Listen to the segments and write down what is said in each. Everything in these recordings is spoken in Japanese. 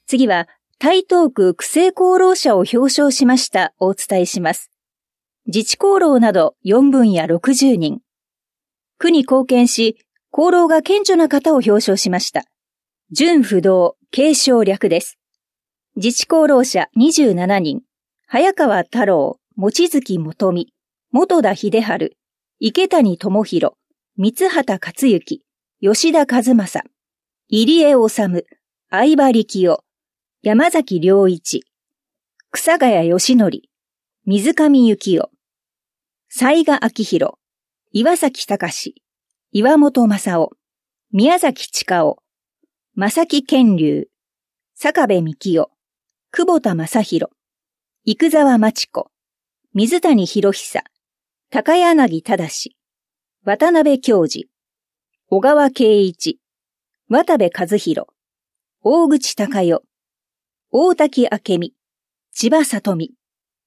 次は、台東区区政功労者を表彰しましたをお伝えします。自治功労など4分野60人。区に貢献し、功労が顕著な方を表彰しました。純不動、継承略です。自治功労者27人。早川太郎、望月元美、本田秀治、池谷智弘、三畑克之、吉田和正、入江治、相葉力夫、山崎良一、草谷義則、水上幸夫、雑賀昭弘、岩崎隆、岩本正夫、宮崎千佳夫、正木健龍、坂部幹夫、久保田正宏、生沢真知子、水谷博久、高柳忠、渡辺教授、小川圭一、渡部和弘、大口隆代、大滝明美、千葉里美。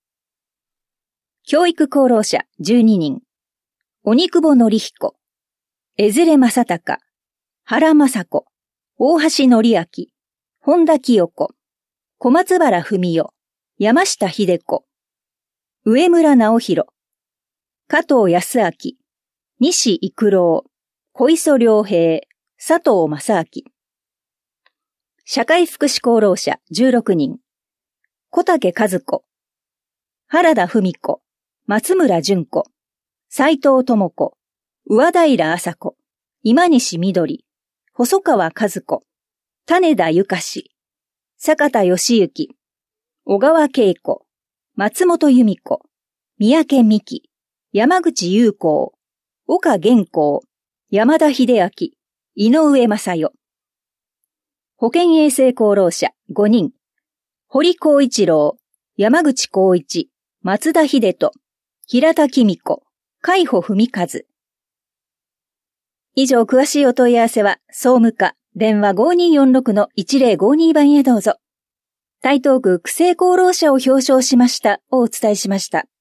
教育功労者12人。鬼久保紀彦、江連正隆、原雅子、大橋則明、本田清子、小松原文代、山下秀子、上村直弘、加藤康明、西育郎、小磯良平、佐藤正明。社会福祉功労者16人。小竹和子、原田文子、松村淳子、斉藤智子、上平麻子、今西みどり、細川和子、種田ゆかし、坂田義行、小川恵子、松本由美子、三宅美希、山口優子、岡元光、山田秀明、井上正代。保健衛生功労者5人。堀光一郎、山口光一、松田秀人、平田紀美子、海保文和。以上、詳しいお問い合わせは、総務課、電話 5246-1052 番へどうぞ。台東区区政功労者を表彰しましたをお伝えしました。